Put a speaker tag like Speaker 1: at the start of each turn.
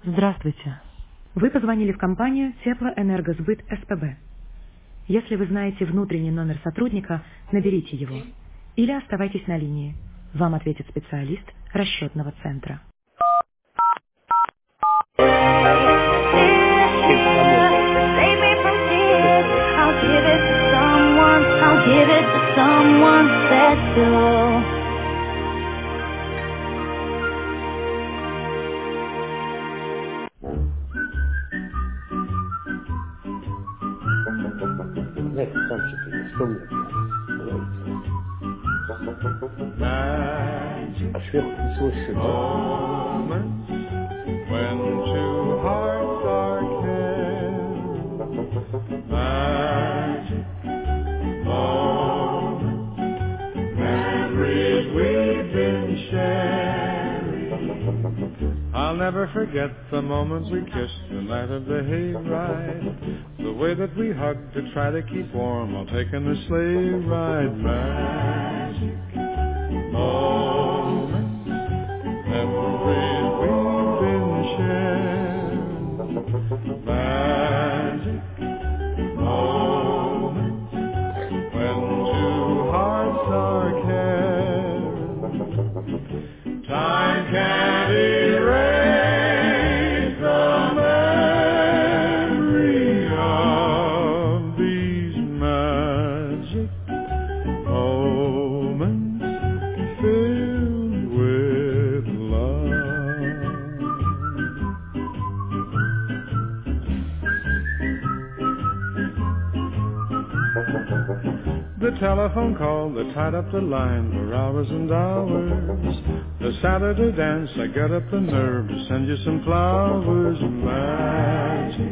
Speaker 1: Здравствуйте. Вы позвонили в компанию Теплоэнергосбыт СПБ. Если вы знаете внутренний номер сотрудника, наберите его. Или оставайтесь на линии. Вам ответит специалист расчетного центра.
Speaker 2: Знаете, сам что-то вспомнил. А сверху ничего еще
Speaker 3: Moments when two hearts are caring. Magic moments, memories we've been sharing. I'll never forget the moment we kissed the night of the hayride. The way that we hugged to try to keep warm while taking the sleigh ride. Magic moments, memories we've been sharing. Magic moments when two hearts are caring. Time can't erase the memory of these magic moments filled with love. The telephone call that tied up the line for hours and hours. The Saturday dance, I got up the nerve to send you some flowers. Magic